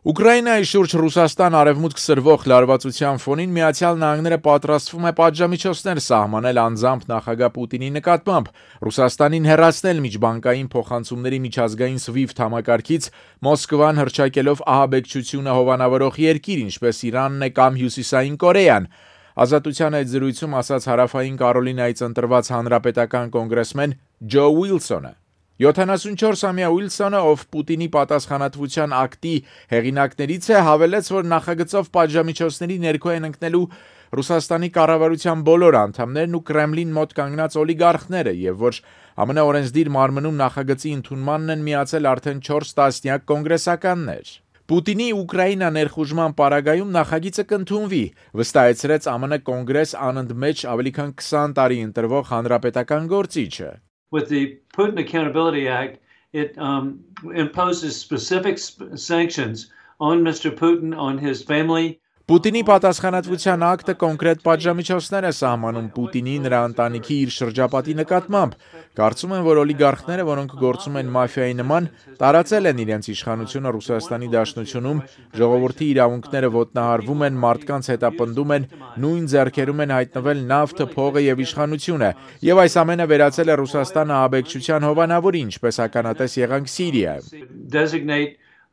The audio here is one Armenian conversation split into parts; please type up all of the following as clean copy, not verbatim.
Ուկրաինայի շուրջ Ռուսաստան արևմուտք սրվող լարվածության ֆոնին Միացյալ Նահանգները պատրաստվում է պատժամիջոցներ սահմանել անձամբ նախագահ Պուտինի նկատմամբ, Ռուսաստանին հեռացնել միջբանկային փոխանցումների միջազգային SWIFT համակարգից, Մոսկվան հռչակելով ահաբեկչությունը հովանավորող երկիր, ինչպես Իրանն է կամ Հյուսիսային Կորեան։ Ազատության այդ զրույցում ասաց Հարավային Կարոլինայից ընտրված հանրապետական կոնգրեսմեն Ջո Ուիլսոնը։ 74-ամյա Ուիլսոնը, ով Պուտինի պատասխանատվության ակտի հեղինակներից է, հավելեց, որ նախագծով պատժամիջոցների ներքո են ընկնելու Ռուսաստանի կառավարության բոլոր անդամներն ու Կրեմլին մոտ կանգնած օլիգարխները եւ որ ԱՄՆ օրենսդիր մարմնում նախագծի ընդունմանն են միացել արդեն 4 տասնյակ կոնգրեսականներ։ Պուտինի Ուկրաինա ներխուժման պարագայում նախագիծը կընդունվի, վստահեցրեց ԱՄՆ կոնգրես անընդմեջ ավելի քան 20 տարի ընտրվող հանրապետական գործիչը։ With the Putin Accountability Act, it imposes specific sanctions on Mr. Putin, on his family. Պուտինի պատասխանատվության ակտը կոնկրետ պատժամիջոցներ է սահմանում Պուտինի, նրա ընտանիքի, իր շրջապատի նկատմամբ։ Կարծում եմ, որ օլիգարխները, որոնք գործում են մաֆիայի նման, տարածել են իրենց իշխանությունը Ռուսաստանի Դաշնությունում, ժողովրդի իրավունքները ոտնահարվում են, մարդկանց հետապնդում են, նույն ձեռքերում են հայտնվել նավթը, փողը եւ իշխանությունը, եւ այս ամենը վերածել է Ռուսաստանը ահաբեկչության հովանավորի, ինչպես ականատես եղանք Սիրիայում։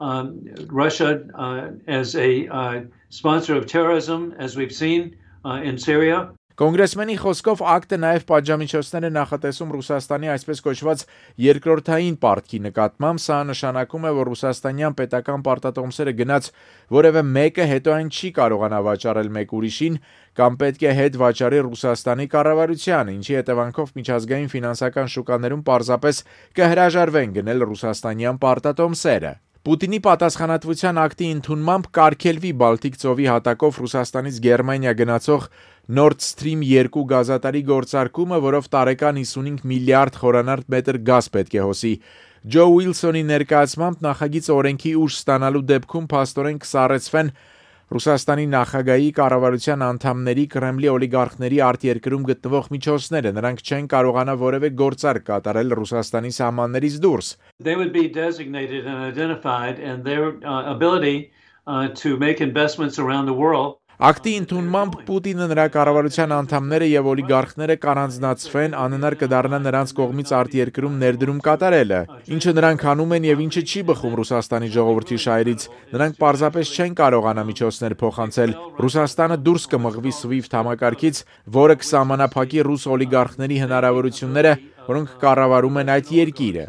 Russia as a sponsor of terrorism, as we've seen in Syria. Կոնգրեսմենի խոսքով ակտը նաև պատժամիջոցներ է նախատեսում Ռուսաստանի այսպես կոչված երկրորդային պարտքի նկատմամբ, սա նշանակում է, որ ռուսաստանյան պետական պարտատոմսերը գնաց որևէ մեկը հետո այն չի կարողանա վաճառել մեկ ուրիշին կամ պետք է հետ վաճառի Ռուսաստանի կառավարությանը, ինչի հետևանքով միջազգային ֆինանսական շուկաներում պարզապես կհրաժարվեն գնել ռուսաստանյան պարտատոմսերը։ Պուտինի պատասխանատվության ակտի ընդունմամբ կարգելվի Բալտիկ ծովի հատակով Ռուսաստանից Գերմանիա գնացող Nord Stream 2 գազատարի գործարկումը, որով տարեկան 55 միլիարդ խորանարդ մետր գազ պետք է հոսի։ Ջո Ուիլսոնի ներկայացմամբ նախագիծը օրենքի ուժ ստանալու դեպքում փաստորեն կսառեցվեն Ռուսաստանի նախագահի կառավարության անդամների Կրեմլի օլիգարխների արտերկրում գտնվող միջոցները, նրանք չեն կարողանա որևէ գործարք կատարել Ռուսաստանի սահմաններից դուրս։ They would be designated and identified and their ability to make investments around the world. Ակտի ընդունմամբ Պուտինը, նրա կառավարության անդամները եւ օլիգարխները կանանձնացվեն, անհնար կդառնա նրանց կողմից արտերկրում ներդրում կատարելը, ինչը նրանք անում են եւ ինչը չի բխում Ռուսաստանի ժողովրդի շահերից։ Նրանք պարզապես չեն կարողանա միջոցներ փոխանցել։ Ռուսաստանը դուրս կմղվի SWIFT համակարգից, որը կսահմանափակի ռուս օլիգարխների հնարավորությունները, որոնք կառավարում են այդ երկիրը։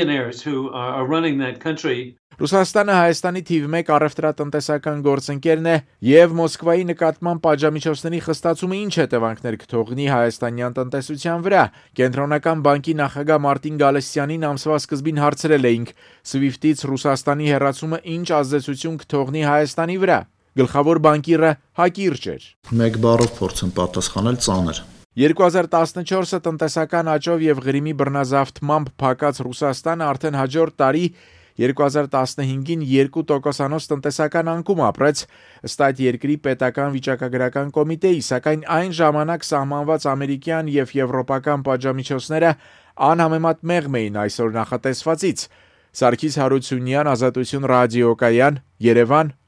Ռուսաստանը Հայաստանի թիվ 1 առևտրատնտեսական գործընկերն է եւ Մոսկվայի նկատմամբ պատժամիջոցների խստացումը ինչ հետևանքներ կթողնի հայաստանյան տնտեսության վրա։ Կենտրոնական բանկի նախագահ Մարտին Գալստյանին ամսվա սկզբին հարցրել էինք SWIFT-ից Ռուսաստանի հեռացումը ինչ ազդեցություն կթողնի Հայաստանի վրա։ Գլխավոր բանկիրը հակիրճ էր։ Մեկ բառով փորձեմ պատասխանել ծանր։ 2014-ը տնտեսական աճով եւ Ղրիմի բռնազավթմամբ փակած Ռուսաստանը արդեն հաջորդ տարի 2015-ին 2%-անոց տնտեսական անկում ապրեց, ըստ այդ երկրի պետական վիճակագրական կոմիտեի, սակայն այն ժամանակ սահմանված ամերիկյան եւ եվրոպական պատժամիջոցները անհամեմատ մեղմ էին այսօր նախատեսվածից։ Սարգիս Հարությունյան, Ազատություն ռադիոկայան, Երևան,